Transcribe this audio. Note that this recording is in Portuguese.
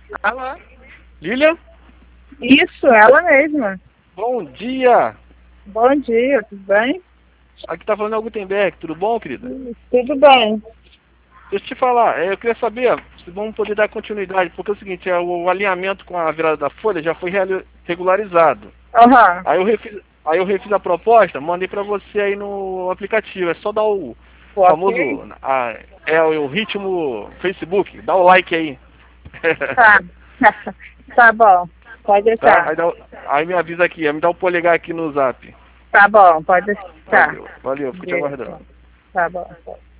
Alô? Lilian? Isso, ela mesma. Bom dia! Bom dia, tudo bem? Aqui tá falando é o Gutenberg, tudo bom, querida? Tudo bem. Deixa eu te falar, eu queria saber se vamos poder dar continuidade, porque é o seguinte, o alinhamento com a virada da folha já foi regularizado. Aham. Aí eu refiz a proposta, mandei pra você aí no aplicativo, é só dar o famoso, Ok? o ritmo Facebook, dá o like aí. Tá. Tá bom, pode Tá? deixar. Aí me avisa aqui, me dá o polegar aqui no zap. Tá bom, pode deixar. Valeu, fico te Deixa. aguardando. Tá bom.